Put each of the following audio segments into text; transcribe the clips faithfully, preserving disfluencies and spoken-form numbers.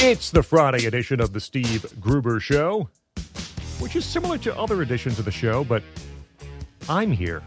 It's the Friday edition of the Steve Gruber Show, which is similar to other editions of the show, but I'm here.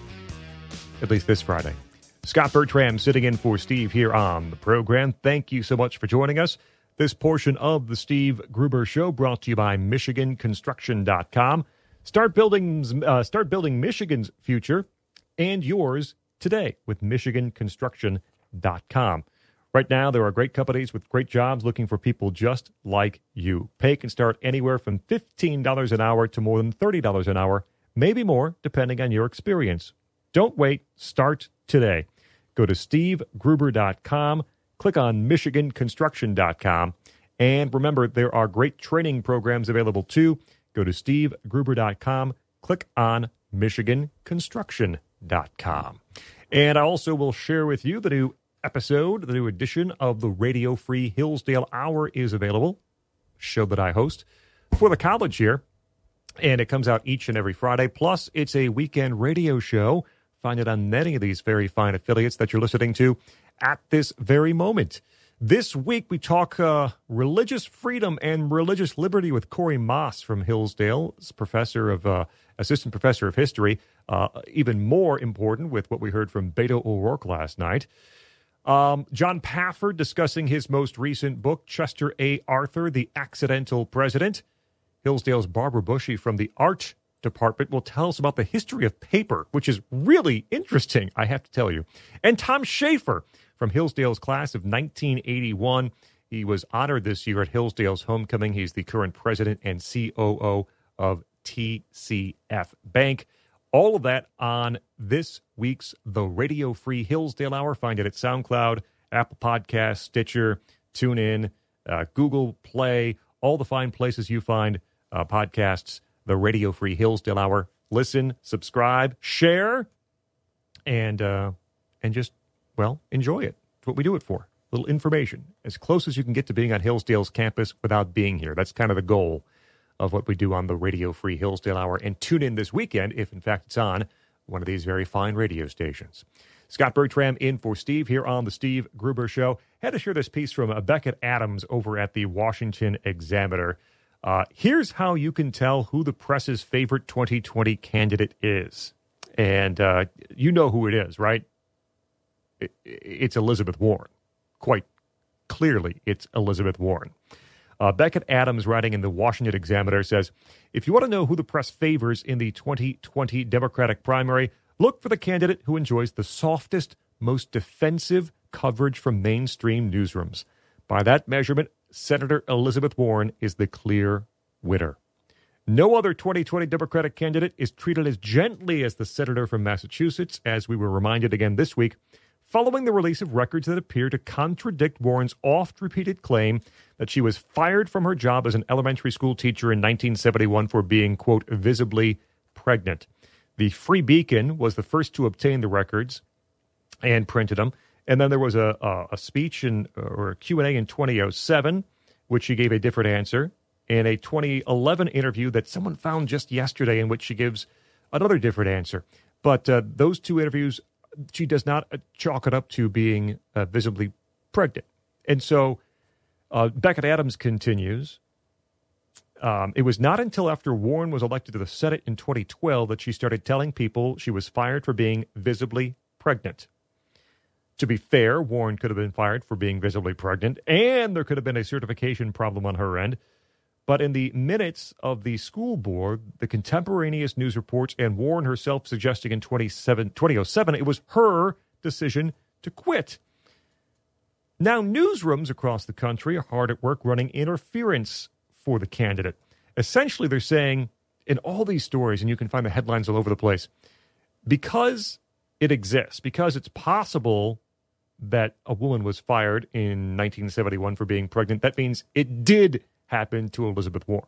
At least this Friday. Scott Bertram sitting in for Steve here on the program. Thank you so much for joining us. This portion of the Steve Gruber Show brought to you by Michigan Construction dot com. Start building, uh, start building Michigan's future and yours today with Michigan Construction dot com. Right now, there are great companies with great jobs looking for people just like you. Pay can start anywhere from fifteen dollars an hour to more than thirty dollars an hour, maybe more, depending on your experience. Don't wait. Start today. Go to Steve Gruber dot com, click on Michigan Construction dot com, and remember, there are great training programs available too. Go to Steve Gruber dot com, click on Michigan Construction dot com. And I also will share with you the new episode, the new edition of the Radio Free Hillsdale Hour is available, show that I host for the college here, and it comes out each and every Friday. Plus, it's a weekend radio show. Find it on many of these very fine affiliates that you're listening to at this very moment. This week, we talk uh, religious freedom and religious liberty with Corey Moss from Hillsdale, professor of uh, assistant professor of history. Uh, even more important with what we heard from Beto O'Rourke last night. Um, John Pafford discussing his most recent book, Chester A. Arthur, The Accidental President. Hillsdale's Barbara Bushy from the Art Department will tell us about the history of paper, which is really interesting, I have to tell you. And Tom Schaefer from Hillsdale's class of nineteen eighty-one. He was honored this year at Hillsdale's homecoming. He's the current president and C O O of T C F Bank. All of that on this week's The Radio Free Hillsdale Hour. Find it at SoundCloud, Apple Podcasts, Stitcher, TuneIn, uh, Google Play, all the fine places you find uh, podcasts. The Radio Free Hillsdale Hour. Listen, subscribe, share, and uh, and just, well, enjoy it. That's what we do it for. A little information. As close as you can get to being on Hillsdale's campus without being here. That's kind of the goal of what we do on the Radio Free Hillsdale Hour. And tune in this weekend, if in fact it's on one of these very fine radio stations. Scott Bertram in for Steve here on the Steve Gruber Show. Had to share this piece from Beckett Adams over at the Washington Examiner. Uh, here's how you can tell who the press's favorite twenty twenty candidate is. And uh, you know who it is, right? It, it's Elizabeth Warren. Quite clearly, it's Elizabeth Warren. Uh, Beckett Adams, writing in the Washington Examiner, says, if you want to know who the press favors in the twenty twenty Democratic primary, look for the candidate who enjoys the softest, most defensive coverage from mainstream newsrooms. By that measurement, Senator Elizabeth Warren is the clear winner. No other twenty twenty Democratic candidate is treated as gently as the senator from Massachusetts, as we were reminded again this week, following the release of records that appear to contradict Warren's oft-repeated claim that she was fired from her job as an elementary school teacher in nineteen seventy-one for being, quote, visibly pregnant. The Free Beacon was the first to obtain the records and printed them. And then there was a, a, a speech in, or a Q and A in twenty oh seven, which she gave a different answer, and a twenty eleven interview that someone found just yesterday in which she gives another different answer. But uh, those two interviews, she does not chalk it up to being uh, visibly pregnant. And so uh, Beckett Adams continues, um, it was not until after Warren was elected to the Senate in twenty twelve that she started telling people she was fired for being visibly pregnant. To be fair, Warren could have been fired for being visibly pregnant, and there could have been a certification problem on her end. But in the minutes of the school board, the contemporaneous news reports, and Warren herself suggesting in twenty oh seven it was her decision to quit. Now, newsrooms across the country are hard at work running interference for the candidate. Essentially, they're saying in all these stories, and you can find the headlines all over the place, because it exists, because it's possible that a woman was fired in nineteen seventy-one for being pregnant, that means it did happen to Elizabeth Warren.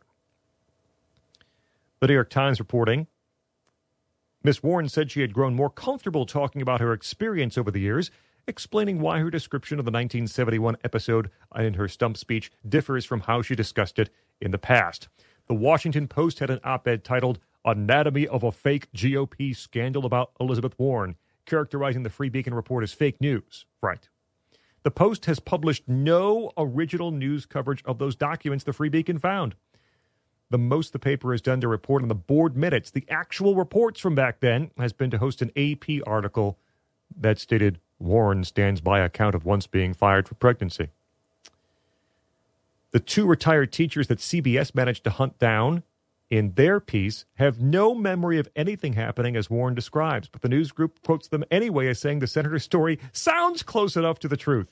The New York Times reporting, Miss Warren said she had grown more comfortable talking about her experience over the years, explaining why her description of the nineteen seventy-one episode in her stump speech differs from how she discussed it in the past. The Washington Post had an op-ed titled, Anatomy of a Fake G O P Scandal About Elizabeth Warren, characterizing the Free Beacon report as fake news. Right. The Post has published no original news coverage of those documents the Free Beacon found. The most the paper has done to report on the board minutes, the actual reports from back then, has been to host an A P article that stated Warren stands by account of once being fired for pregnancy. The two retired teachers that C B S managed to hunt down in their piece have no memory of anything happening as Warren describes, but the news group quotes them anyway as saying the senator's story sounds close enough to the truth.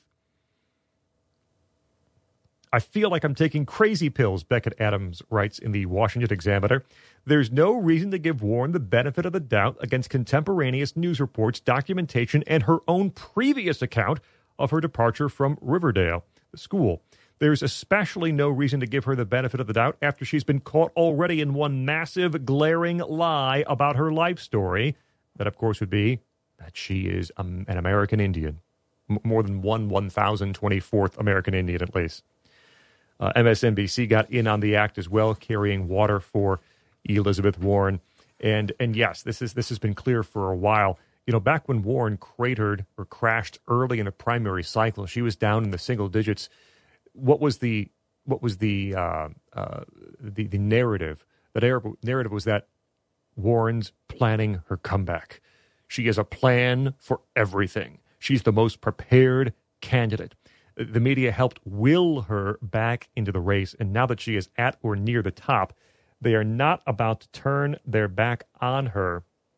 I feel like I'm taking crazy pills, Beckett Adams writes in the Washington Examiner. There's no reason to give Warren the benefit of the doubt against contemporaneous news reports, documentation, and her own previous account of her departure from Riverdale, the school. There's especially no reason to give her the benefit of the doubt after she's been caught already in one massive, glaring lie about her life story. That, of course, would be that she is um, an American Indian. M- more than one one thousand twenty-fourth American Indian, at least. Uh, M S N B C got in on the act as well, carrying water for Elizabeth Warren. And and yes, this is this has been clear for a while. You know, back when Warren cratered or crashed early in the primary cycle, she was down in the single digits. What was the what was the uh, uh, the, the narrative? The narrative was that Warren's planning her comeback. She has a plan for everything. She's the most prepared candidate. The media helped will her back into the race, and now that she is at or near the top, they are not about to turn their back on her,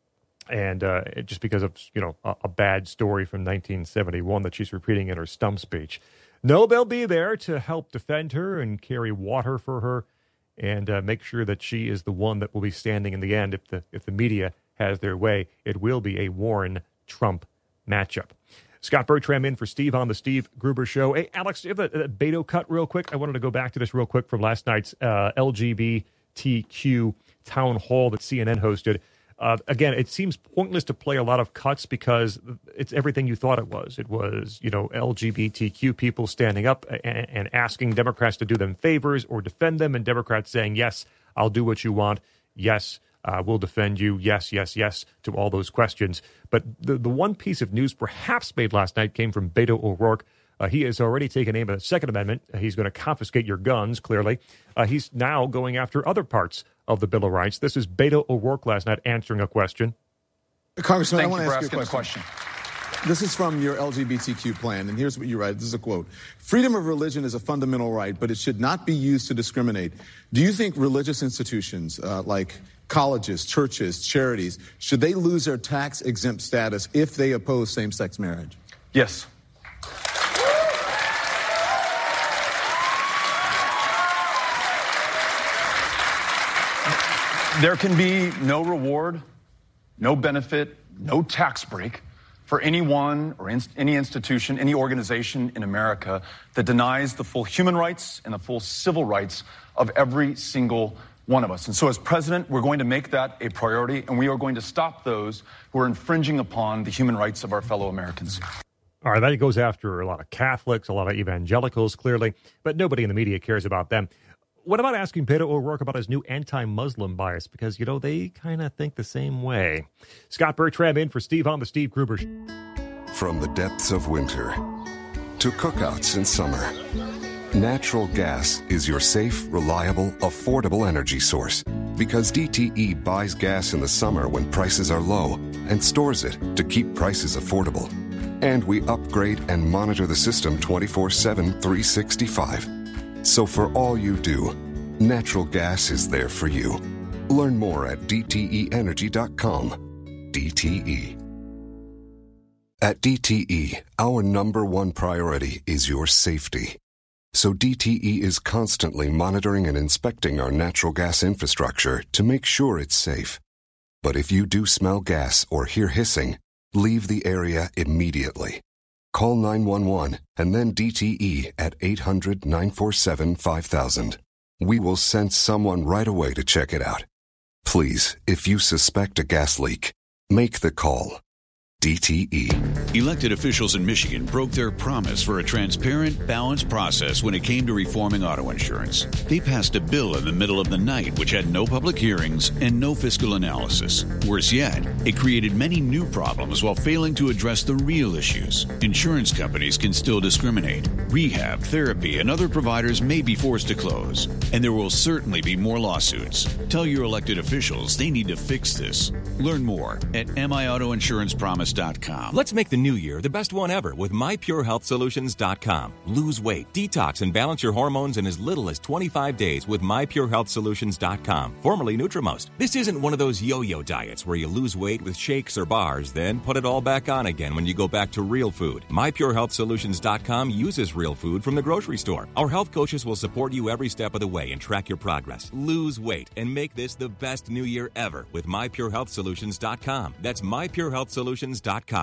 and uh, just because of you know a, a bad story from nineteen seventy-one that she's repeating in her stump speech. No, they'll be there to help defend her and carry water for her, and uh, make sure that she is the one that will be standing in the end. If the if the media has their way, it will be a Warren-Trump matchup. Scott Bertram in for Steve on the Steve Gruber Show. Hey, Alex, do you have a, a Beto cut real quick? I wanted to go back to this real quick from last night's uh, L G B T Q town hall that C N N hosted. Uh, again, it seems pointless to play a lot of cuts because it's everything you thought it was. It was, you know, L G B T Q people standing up and, and asking Democrats to do them favors or defend them, and Democrats saying, yes, I'll do what you want. Yes, Uh, we'll defend you. Yes, yes, yes to all those questions. But the, the one piece of news perhaps made last night came from Beto O'Rourke. Uh, he has already taken aim at the Second Amendment. He's going to confiscate your guns, clearly. Uh, he's now going after other parts of the Bill of Rights. This is Beto O'Rourke last night answering a question. Congressman, Thank I want you to for ask you a question. question. This is from your L G B T Q plan, and here's what you write. This is a quote. Freedom of religion is a fundamental right, but it should not be used to discriminate. Do you think religious institutions uh, like colleges, churches, charities, should they lose their tax-exempt status if they oppose same-sex marriage? Yes. There can be no reward, no benefit, no tax break for anyone or in, any institution, any organization in America that denies the full human rights and the full civil rights of every single one of us. And so as president, we're going to make that a priority, and we are going to stop those who are infringing upon the human rights of our fellow Americans. All right, that goes after a lot of Catholics, a lot of evangelicals, clearly, but nobody in the media cares about them. What about asking Beto O'Rourke about his new anti-Muslim bias? Because, you know, they kind of think the same way. Scott Bertram in for Steve on the Steve Gruber Show. From the depths of winter to cookouts in summer, natural gas is your safe, reliable, affordable energy source. Because D T E buys gas in the summer when prices are low and stores it to keep prices affordable. And we upgrade and monitor the system twenty-four seven, three sixty-five. So for all you do, natural gas is there for you. Learn more at D T E energy dot com. D T E. At D T E, our number one priority is your safety. So D T E is constantly monitoring and inspecting our natural gas infrastructure to make sure it's safe. But if you do smell gas or hear hissing, leave the area immediately. Call nine one one and then D T E at eight hundred, nine four seven, five thousand. We will send someone right away to check it out. Please, if you suspect a gas leak, make the call. D T E. Elected officials in Michigan broke their promise for a transparent, balanced process when it came to reforming auto insurance. They passed a bill in the middle of the night which had no public hearings and no fiscal analysis. Worse yet, it created many new problems while failing to address the real issues. Insurance companies can still discriminate. Rehab, therapy, and other providers may be forced to close. And there will certainly be more lawsuits. Tell your elected officials they need to fix this. Learn more at M I Auto Insurance Promise dot com. Let's make the new year the best one ever with My Pure Health Solutions dot com. Lose weight, detox, and balance your hormones in as little as twenty-five days with My Pure Health Solutions dot com, formerly Nutrimost. This isn't one of those yo-yo diets where you lose weight with shakes or bars, then put it all back on again when you go back to real food. My Pure Health Solutions dot com uses real food from the grocery store. Our health coaches will support you every step of the way and track your progress. Lose weight and make this the best new year ever with My Pure Health Solutions dot com. That's My Pure Health Solutions dot com.